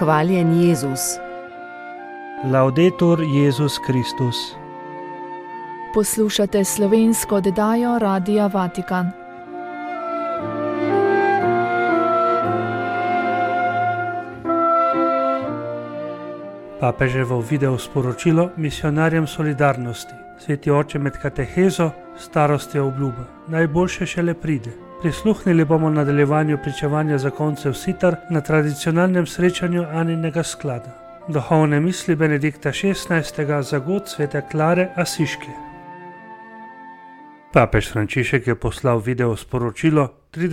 Hvaljen Jezus. Laudetur Jezus Kristus. Poslušate slovensko oddajo Radia Vatikan. Papeževo video sporočilo misijonarjem solidarnosti. Sveti oče med katehezo, starost je obljuba. Najboljše šele pride. Prisluhnili bomo nadaljevanju pričevanja zakoncev Sitar na tradicionalnem srečanju Aninega sklada. Duhovne misli Benedikta XVI. Za god svete Klare Asiške. Papež Frančišek je poslal video sporočilo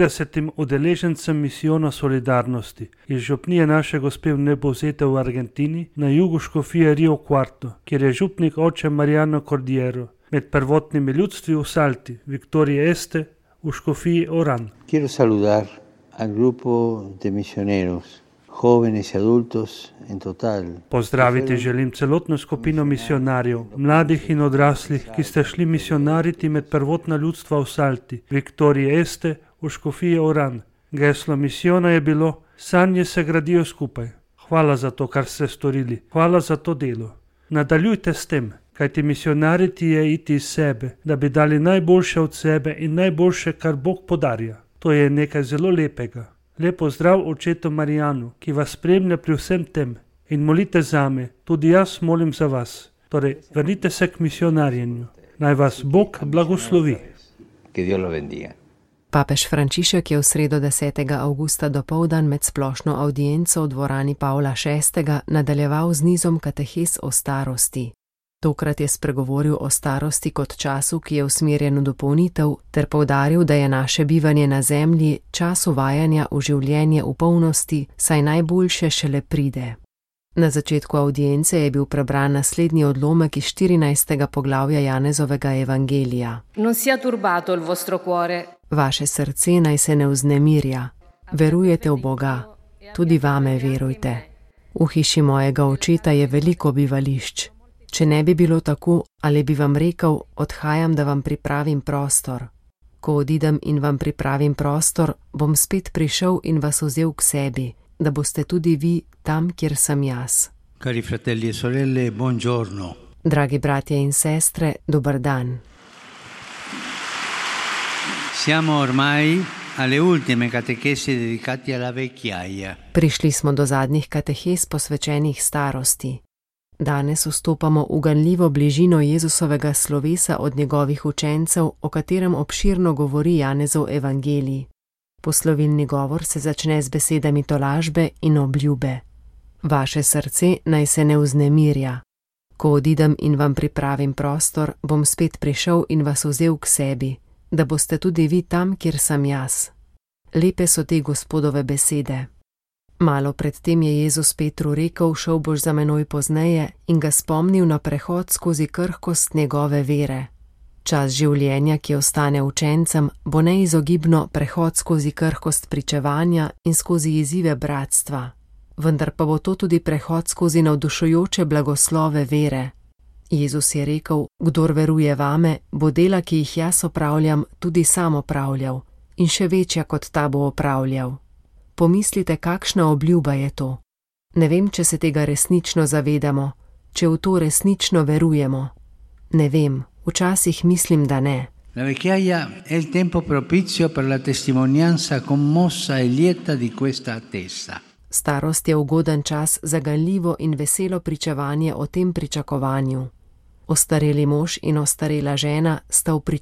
30 udeležencem misijona solidarnosti iz župnije Naše Gospe Vnebovzete v Argentini na jugu škofije Rio Cuarto, kjer je župnik oče Mariano Cordiero, med prvotnimi ljudstvi v Salti, Victoria Este, v škofiji Oran. Quiero saludar al grupo de misioneros, jóvenes y adultos en total. Pozdraviti želim celotno skupino misionarjev, mladih in odraslih, ki ste šli misionariti med prvotna ljudstva v Salti, Victoria Este, v škofiji Oran. Geslo misijona je bilo: sanje se gradijo skupaj. Hvala za to, kar ste storili. Hvala za to delo. Nadaljujte s tem, kajti misionariti je iti iz sebe, da bi dali najboljše od sebe in najboljše, kar Bog podarja. To je nekaj zelo lepega. Lepo zdrav očetu Marijanu, ki vas spremlja pri vsem tem, in molite zame, tudi jaz molim za vas. Torej, vrnite se k misionarjenju. Naj vas Bog blagoslovi. Que Dios lo bendiga. Papež Frančišek je v sredo 10. avgusta dopoldan med splošno avdienco v dvorani Pavla VI. Nadaljeval z nizom katehes o starosti. Tokrat je spregovoril o starosti kot času, ki je usmerjen v dopolnitev, ter poudaril, da je naše bivanje na zemlji čas uvajanja v življenje v polnosti, saj najboljše šele pride. Na začetku avdience je bil prebran naslednji odlomek iz 14. poglavja Janezovega evangelija. Non sia turbato il vostro cuore. Vaše srce naj se ne vznemirja. Verujete v Boga, tudi vame verujte. V hiši mojega očeta je veliko bivališč. Če ne bi bilo tako, ali bi vam rekel, odhajam, da vam pripravim prostor. Ko odidem in vam pripravim prostor, bom spet prišel in vas vzel k sebi, da boste tudi vi tam, kjer sem jaz. Cari fratelli e sorelle, buongiorno. Dragi bratje in sestre, dober dan. Siamo ormai alle ultime catechesi dedicate alla vecchiaia. Prišli smo do zadnjih katehes posvečenih starosti. Danes vstopamo v ganljivo bližino Jezusovega slovesa od njegovih učencev, o katerem obširno govori Janezov evangelij. Poslovilni govor se začne z besedami tolažbe in obljube. Vaše srce naj se ne vznemirja. Ko odidem in vam pripravim prostor, bom spet prišel in vas vzel k sebi, da boste tudi vi tam, kjer sem jaz. Lepe so te Gospodove besede. Malo predtem je Jezus Petru rekel: šel boš za menoj pozneje, in ga spomnil na prehod skozi krhkost njegove vere. Čas življenja, ki ostane učencem, bo neizogibno prehod skozi krhkost pričevanja in skozi izzive bratstva. Vendar pa bo to tudi prehod skozi navdušujoče blagoslove vere. Jezus je rekel: kdor veruje vame, bo dela, ki jih jaz opravljam, tudi sam opravljal, in še večja kot ta bo opravljal. Pomislite, kakšna obljuba je to. Ne vem, če se tega resnično zavedamo, če v to resnično verujemo. Ne vem, včasih mislim, da ne. La vecchiaia è il tempo propizio per la testimonianza commossa e lieta di questa attesa. Starost je ugoden čas za ganljivo in veselo pričevanje o tem pričakovanju. Ostareli mož in ostarela žena sta v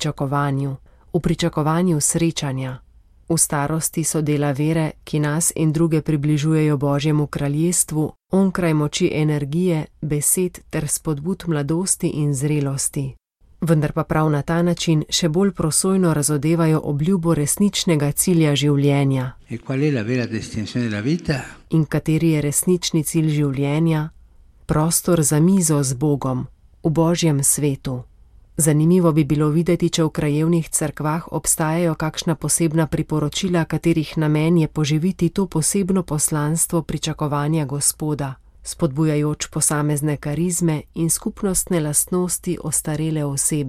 pričakovanju srečanja. V starosti so dela vere, ki nas in druge približujejo Božjemu kraljestvu, onkraj moči energije, besed ter spodbud mladosti in zrelosti. Vendar pa prav na ta način še bolj prosojno razodevajo obljubo resničnega cilja življenja. E qual è la vera destinazione della vita? In kateri je resnični cilj življenja? Prostor za mizo z Bogom, v Božjem svetu. Zanimivo bi bilo videti, če v krajevnih cerkvah obstajajo kakšna posebna priporočila, katerih namen je poživiti to posebno poslanstvo pričakovanja Gospoda, spodbujajoč posamezne karizme in skupnostne lastnosti ostarele osebe.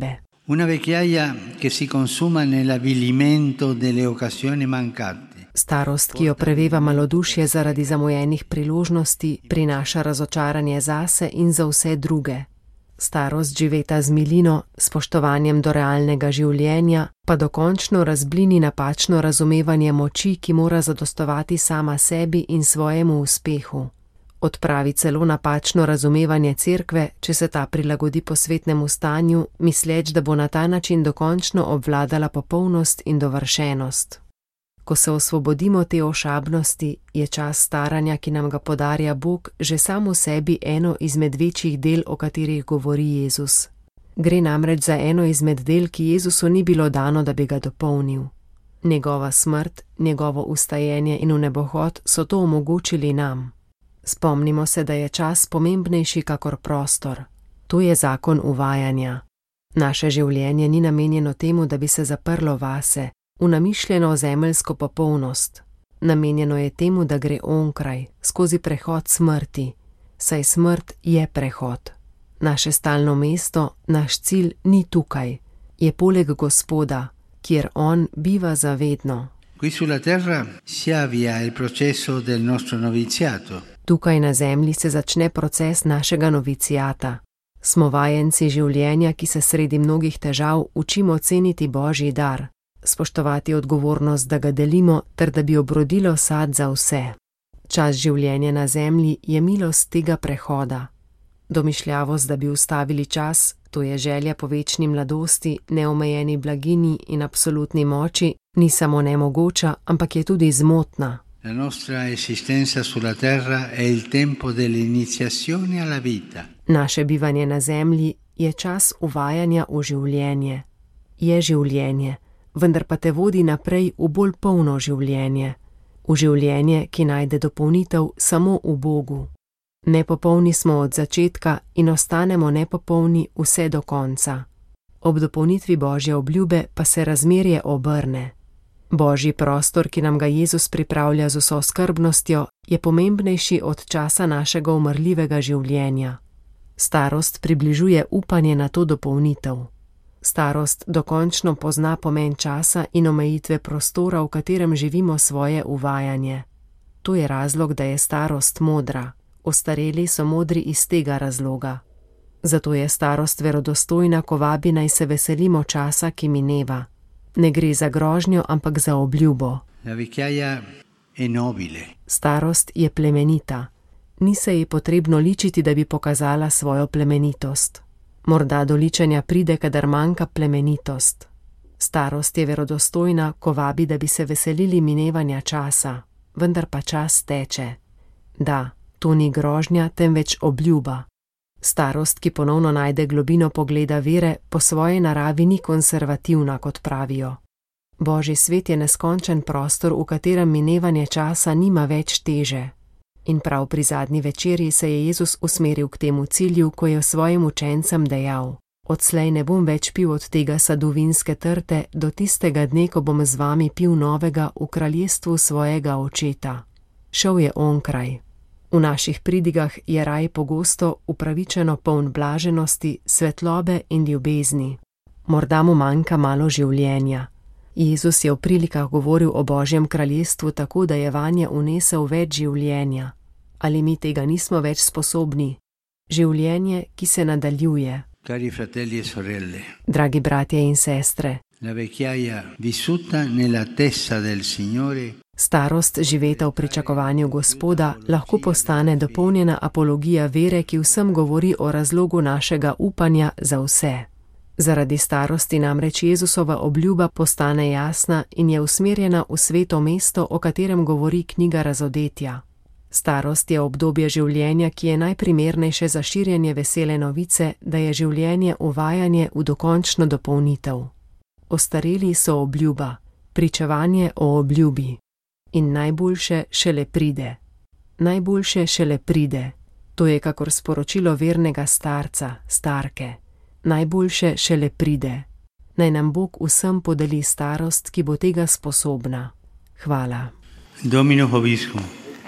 Una vecchiaia che si consuma nell'avvilimento delle occasioni mancate. Starost, ki jo preveva malodušje zaradi zamujenih priložnosti, prinaša razočaranje zase in za vse druge. Starost živeta z milino, spoštovanjem do realnega življenja, pa dokončno razblini napačno razumevanje moči, ki mora zadostovati sama sebi in svojemu uspehu. Odpravi celo napačno razumevanje cerkve, če se ta prilagodi posvetnemu stanju, misleč, da bo na ta način dokončno obvladala popolnost in dovršenost. Ko se osvobodimo te ošabnosti, je čas staranja, ki nam ga podarja Bog, že sam v sebi eno izmed večjih del, o katerih govori Jezus. Gre namreč za eno izmed del, ki Jezusu ni bilo dano, da bi ga dopolnil. Njegova smrt, njegovo ustajenje in vnebohod so to omogočili nam. Spomnimo se, da je čas pomembnejši kakor prostor. To je zakon uvajanja. Naše življenje ni namenjeno temu, da bi se zaprlo vase, v namišljeno zemeljsko popolnost. Namenjeno je temu, da gre onkraj, skozi prehod smrti, saj smrt je prehod. Naše stalno mesto, naš cilj ni tukaj, je poleg Gospoda, kjer On biva zavedno. Qui sulla terra si avvia il processo del nostro noviziato. Tukaj na zemlji se začne proces našega novicijata. Smo vajenci življenja, ki se sredi mnogih težav učimo ceniti Božji dar, spoštovati odgovornost, da ga delimo, ter da bi obrodilo sad za vse. Čas življenja na zemlji je milost tega prehoda. Domišljavost, da bi ustavili čas, to je želja po večni mladosti, neomejeni blaginji in absolutni moči, ni samo nemogoča, ampak je tudi zmotna. La nostra esistenza sulla terra è il tempo dell'iniziazione alla vita. Naše bivanje na zemlji je čas uvajanja v življenje. Je življenje, vendar pa te vodi naprej v bolj polno življenje. V življenje, ki najde dopolnitev samo v Bogu. Nepopolni smo od začetka in ostanemo nepopolni vse do konca. Ob dopolnitvi Božje obljube pa se razmerje obrne. Božji prostor, ki nam ga Jezus pripravlja z vso skrbnostjo, je pomembnejši od časa našega umrljivega življenja. Starost približuje upanje na to dopolnitev. Starost dokončno pozna pomen časa in omejitve prostora, v katerem živimo svoje uvajanje. To je razlog, da je starost modra. Ostareli so modri iz tega razloga. Zato je starost verodostojna, ko vabi naj se veselimo časa, ki mineva. Ne gre za grožnjo, ampak za obljubo. La vecchiaia è nobile. Starost je plemenita. Ni se ji potrebno ličiti, da bi pokazala svojo plemenitost. Morda do ličenja pride, kadar manjka plemenitost. Starost je verodostojna, ko vabi, da bi se veselili minevanja časa, vendar pa čas teče. Da, to ni grožnja, temveč obljuba. Starost, ki ponovno najde globino pogleda vere, po svoji naravi ni konservativna, kot pravijo. Božji svet je neskončen prostor, v katerem minevanje časa nima več teže. In prav pri zadnji večerji se je Jezus usmeril k temu cilju, ko je svojim učencem dejal: Odslej ne bom več pil od tega sadu vinske trte, do tistega dne, ko bom z vami pil novega v kraljestvu svojega očeta. Šel je onkraj. V naših pridigah je raj pogosto upravičeno poln blaženosti, svetlobe in ljubezni. Morda mu manjka malo življenja. Jezus je v prilikah govoril o Božjem kraljestvu tako, da je vanje unesel več življenja. Ali mi tega nismo več sposobni? Življenje, ki se nadaljuje. Cari fratelli e sorelle. Dragi bratje in sestre. La vecchiaia vissuta nell'attesa del Signore. Starost živeta v pričakovanju Gospoda lahko postane dopolnjena apologija vere, ki vsem govori o razlogu našega upanja za vse. Zaradi starosti namreč Jezusova obljuba postane jasna in je usmerjena v sveto mesto, o katerem govori knjiga Razodetja. Starost je obdobje življenja, ki je najprimernejše za širjenje vesele novice, da je življenje uvajanje v dokončno dopolnitev. Ostareli so obljuba, pričevanje o obljubi. In najboljše šele pride. Najboljše šele pride. To je kakor sporočilo vernega starca, starke. Najboljše šele pride. Naj nam Bog vsem podeli starost, ki bo tega sposobna. Hvala. Domino vobiscum.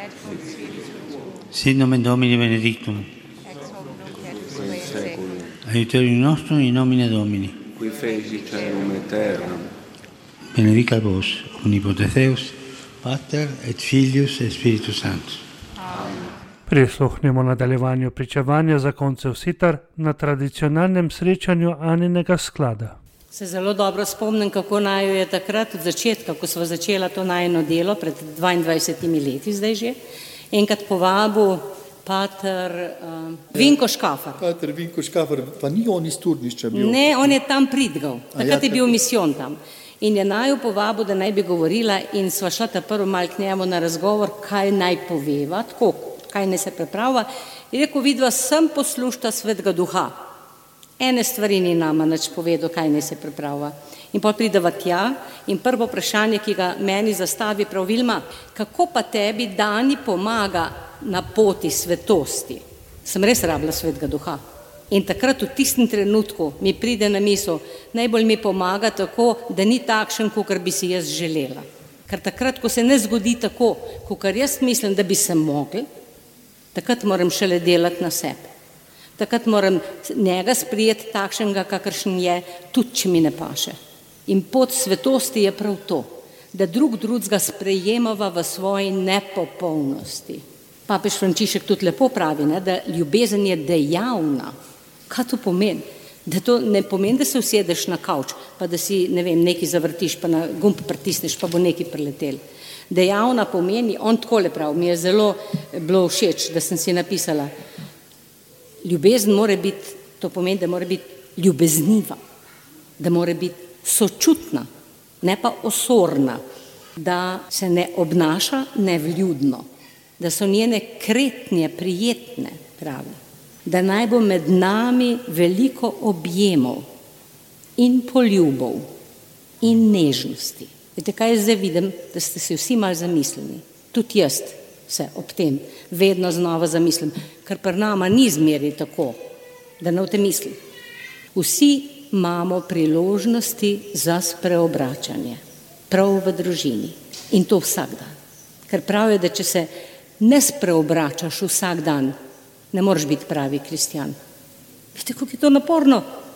Sit nomen Domini benedictum. Aiuterium nostrum in nomine Domini. qui feci celum et terram. Benedicat vos, omnipotens Deus, Pater et Filius et Spiritus Sanctus. Prisluhnimo nadaljevanju pričevanja zakoncev Sitar na tradicionalnem srečanju Aninega sklada. Se zelo dobro spomnim, kako naju je takrat od začetka, ko sva začela to najino delo pred 22 leti zdaj že, enkrat povabil pater Vinko Škafar. Pater Vinko Škafar, pa ni on iz Turnišča bil? Ne, on je tam pridgal, takrat je bil misijon tam. In je naju povabil, da naj bi govorila in sva šla ta prvo mal k njemu na razgovor, kaj naj poveva, tako, kaj naj se pripravlja. In rekel, vidva, sem poslušta Svetega Duha. Ene stvari ni nama nič povedal, kaj naj se pripravlja. In pa prideva tja in prvo vprašanje, ki ga meni zastavi, prav Vilma, kako pa tebi Dani pomaga na poti svetosti? Sem res rabila Svetega Duha. In takrat v tistem trenutku mi pride na misel, najbolj mi pomaga tako, da ni takšen, kakor bi si jaz želela. Ker takrat, ko se ne zgodi tako, kakor jaz mislim, da bi se mogli, takrat moram šele delati na sebi. Takrat moram njega sprijeti takšnega, kakršen je, tudi če mi ne paše. In pot svetosti je prav to, da drugega sprejemava v svoji nepopolnosti. Papež Frančišek tudi lepo pravi, ne, da ljubezen je dejavna. Kaj to pomeni? Da to ne pomeni, da se usedeš na kavč, pa da si, ne vem, nekaj zavrtiš, pa na gumb pritisneš, pa bo nekaj priletel. Dejavna pomeni, on takole pravi, mi je zelo bilo všeč, da sem si napisala, ljubezen mora biti, to pomeni, da mora biti ljubezniva, da mora biti sočutna, ne pa osorna, da se ne obnaša nevljudno, da so njene kretnje prijetne, pravi. Da naj bo med nami veliko objemov in poljubov in nežnosti. Veste, kaj zdaj vidim, da ste se vsi malo zamislili. Tudi jaz se ob tem vedno znova zamislim, ker pri nama ni zmeri tako, da ne v te misli. Vsi imamo priložnosti za spreobračanje, prav v družini in to vsak dan. Ker pravijo, da če se ne spreobračaš vsak dan, ne moreš biti pravi kristjan. Vidite, kako je to naporno?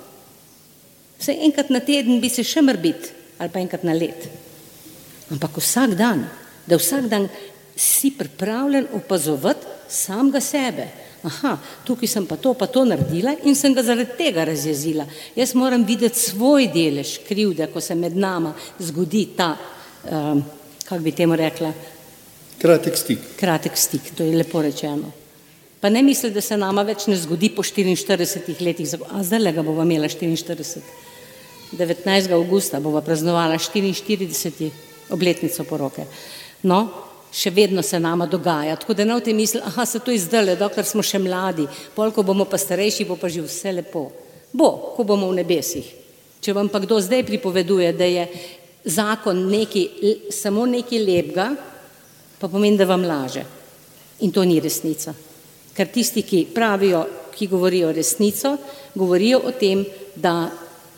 Vsaj enkrat na teden bi se še mar biti, ali pa enkrat na let. Ampak vsak dan, da vsak dan si pripravljen opazovati samega sebe. Aha, tukaj sem pa to naredila in sem ga zaradi tega razjezila. Jaz moram videti svoj delež krivde, ko se med nama zgodi ta, kako bi temu rekla? Kratek stik. Kratek stik, to je lepo rečeno. Pa ne misli, da se nama več ne zgodi po 44 letih, a zdaj ga bova imela 44. 19. avgusta bova praznovala 44. obletnico poroke. No, še vedno se nama dogaja, tako da ne v tej misli, aha, se to izdale, dokler smo še mladi, pol, ko bomo pa starejši, bo pa že vse lepo. Bo, ko bomo v nebesih. Če vam pa kdo zdaj pripoveduje, da je zakon samo nekaj lepega, pa pomeni, da vam laže. In to ni resnica. Ker tisti, ki pravijo, ki govorijo resnico, govorijo o tem, da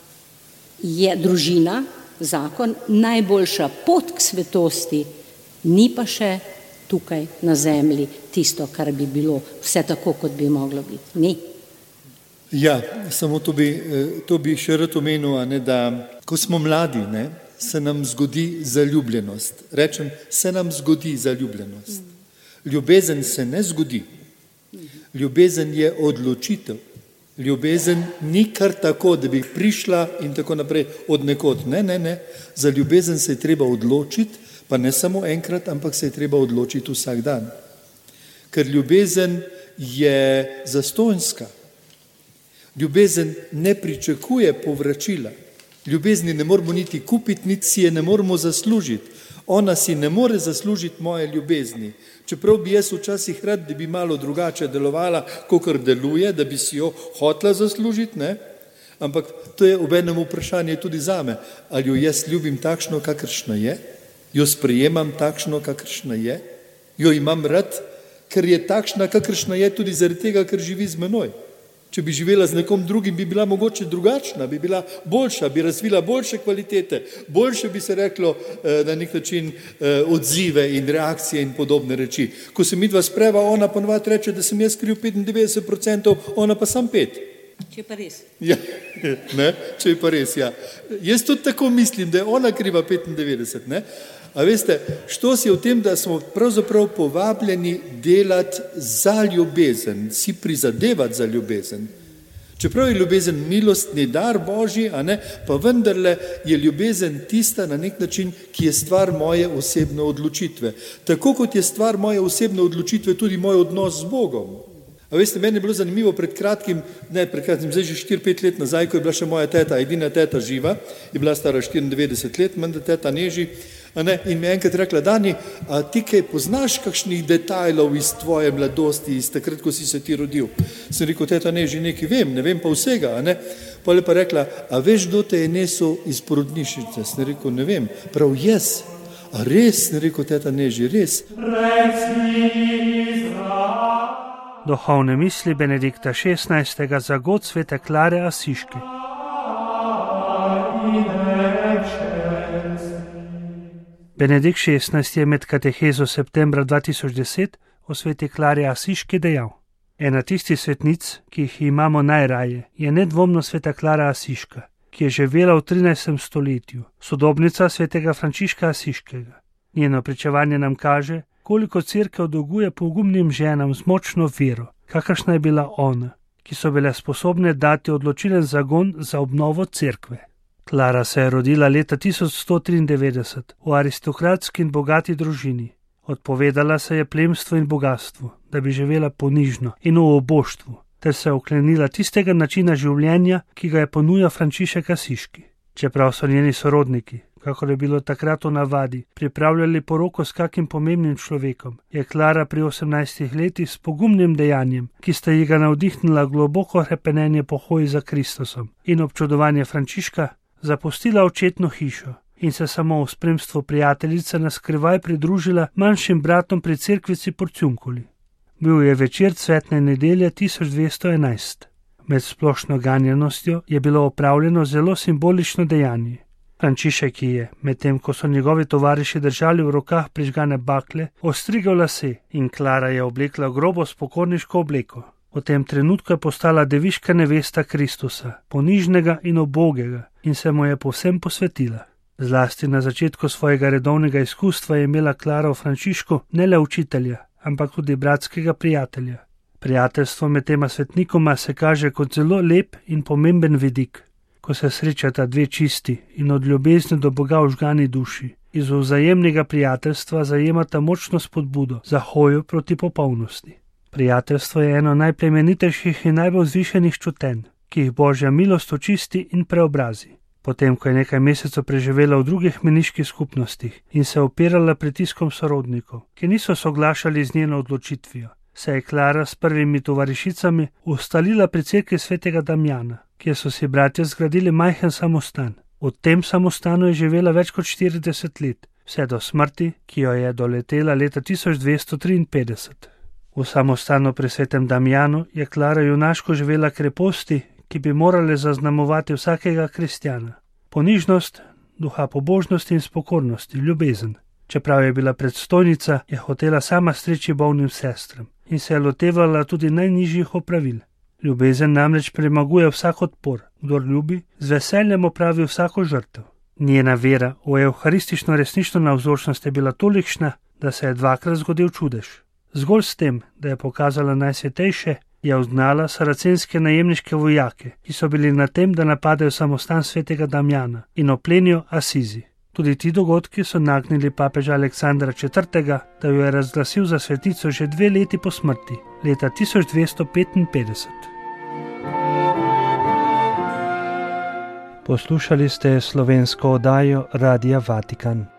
je družina, zakon, najboljša pot k svetosti, ni pa še tukaj na zemlji tisto, kar bi bilo vse tako, kot bi moglo biti. Ni. Ja, samo to bi še rad omenil, da ko smo mladi, se nam zgodi zaljubljenost. Rečem, se nam zgodi zaljubljenost. Ljubezen se ne zgodi. Ljubezen je odločitev. Ljubezen ni kar tako, da bi prišla in tako naprej od nekod. Ne. Za ljubezen se je treba odločiti, pa ne samo enkrat, ampak se je treba odločiti vsak dan. Ker ljubezen je zastonjska. Ljubezen ne pričakuje povračila. Ljubezni ne moramo niti kupiti, niti si je ne moramo zaslužiti. Ona si ne more zaslužiti moje ljubezni. Čeprav bi jaz včasih rad, da bi malo drugače delovala, kakor deluje, da bi si jo hotela zaslužiti, ampak to je obenem vprašanje tudi zame. Ali jo jaz ljubim takšno, kakršna je? Jo sprejemam takšno, kakršna je? Jo imam rad, ker je takšna, kakršna je tudi zaradi tega, ker živi z menoj. Če bi živela z nekom drugim, bi bila mogoče drugačna, bi bila boljša, bi razvila boljše kvalitete, boljše bi se reklo na nek način odzive in reakcije in podobne reči. Ko se midva spreva, ona ponovadi reče, da sem jaz kriv 95%, ona pa sam 5%. Če pa res. Ja, ne, če je pa res, ja. Jaz tudi tako mislim, da je ona kriva 95, ne. A veste, štos je v tem, da smo pravzaprav povabljeni delati za ljubezen, si prizadevati za ljubezen. Čeprav je ljubezen milostni dar Božji, a ne, pa vendarle je ljubezen tista na nek način, ki je stvar moje osebne odločitve. Tako kot je stvar moje osebne odločitve tudi moj odnos z Bogom. A veste, meni je bilo zanimivo pred kratkim, zdaj že 4-5 let nazaj, ko je bila še moja teta, edina teta živa, je bila stara 94 let, menda teta Neži, a ne, in mi je enkrat rekla: Dani, a ti kaj poznaš kakšnih detajlov iz tvoje mladosti, iz takrat, ko si se ti rodil? Sem rekel: teta Neži, nekaj vem, ne vem pa vsega, a ne. Pa je pa rekla: a veš, kdo te je nesel iz porodnišnice? Sem rekel: ne vem. Prav jaz. A res? Sem rekel: teta Neži, res. Duhovne misli Benedikta XVI. Za god svete Klare Asiške. Benedikt XVI. Je med katehezo septembra 2010 o sveti Klari Asiški dejal: ena tistih svetnic, ki jih imamo najraje, je nedvomno sveta Klara Asiška, ki je živela v 13. stoletju, sodobnica svetega Frančiška Asiškega. Njeno pričevanje nam kaže, koliko cerkev dolguje pogumnim ženam z močno vero, kakršna je bila ona, ki so bile sposobne dati odločilen zagon za obnovo cerkve. Klara se je rodila leta 1193 v aristokratski in bogati družini. Odpovedala se je plemstvu in bogatstvu, da bi živela ponižno in v oboštvu, ter se oklenila tistega načina življenja, ki ga je ponujal Frančišek Asiški. Čeprav so njeni sorodniki, kakor je bilo takrat v navadi, pripravljali poroko s kakim pomembnim človekom, je Klara pri 18 letih s pogumnim dejanjem, ki sta ji ga navdihnila globoko hrepenenje po hoji za Kristusom in občudovanje Frančiška, zapustila očetno hišo in se samo v spremstvu prijateljice na skrivaj pridružila manjšim bratom pri cerkvici Porciunkuli. Bil je večer cvetne nedelje 1211. Med splošno ganjenostjo je bilo opravljeno zelo simbolično dejanje. Frančišek je, medtem ko so njegovi tovariši držali v rokah prižgane bakle, ostrigal lase in Klara je oblekla grobo spokorniško obleko. V tem trenutku je postala deviška nevesta Kristusa, ponižnega in ubogega, in se mu je povsem posvetila. Zlasti na začetku svojega redovnega izkustva je imela Klara v Frančišku ne le učitelja, ampak tudi bratskega prijatelja. Prijateljstvo med tema svetnikoma se kaže kot zelo lep in pomemben vidik, ko se srečata dve čisti in od ljubezni do Boga vžgani duši. Iz vzajemnega prijateljstva zajemata močno spodbudo za hojo proti popolnosti. Prijateljstvo je eno najplemenitejših in najbolj vzvišenih čutenj, ki jih Božja milost očisti in preobrazi. Potem, ko je nekaj mesecev preživela v drugih meniških skupnostih in se opirala pritiskom sorodnikov, ki niso soglašali z njeno odločitvijo, se je Klara s prvimi tovarišicami ustalila pri cerkvi svetega Damjana, kjer so si bratje zgradili majhen samostan. V tem samostanu je živela več kot 40 let, vse do smrti, ki jo je doletela leta 1253. V samostanu pri svetem Damjanu je Klara junaško živela kreposti, ki bi morale zaznamovati vsakega kristjana. Ponižnost, duha pobožnosti in spokornosti, ljubezen. Čeprav je bila predstojnica, je hotela sama streči bolnim sestram in se je lotevala tudi najnižjih opravil. Ljubezen namreč premaguje vsak odpor, kdor ljubi, z veseljem opravi vsako žrtev. Njena vera v evharistično resnično navzočnost je bila tolikšna, da se je dvakrat zgodil čudež. Zgolj s tem, da je pokazala najsvetejše, je uznala saracenske najemniške vojake, ki so bili na tem, da napadejo samostan svetega Damjana in oplenijo Asizi. Tudi ti dogodki so nagnili papeža Aleksandra IV., da jo je razglasil za svetnico že 2 leti po smrti, leta 1255. Poslušali ste slovensko oddajo Radia Vatikan.